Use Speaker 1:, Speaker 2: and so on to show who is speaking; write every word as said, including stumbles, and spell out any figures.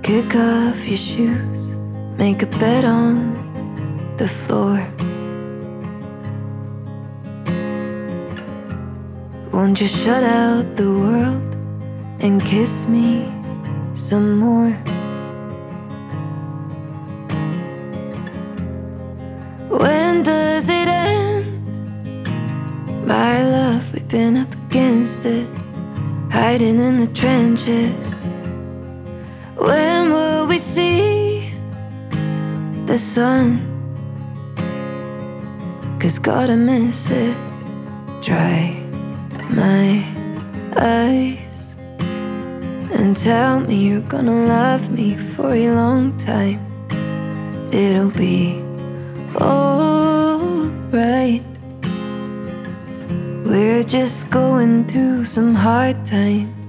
Speaker 1: Kick off your shoes, make a bed on the floor. Won't you shut out the world and kiss me some more? When does it end? My love, we've been up against it, hiding in the trenches. When will we see the sun? 'Cause God, I miss it. Dry my eyes and tell me you're gonna love me for a long time. It'll be alright. We're just going through some hard times.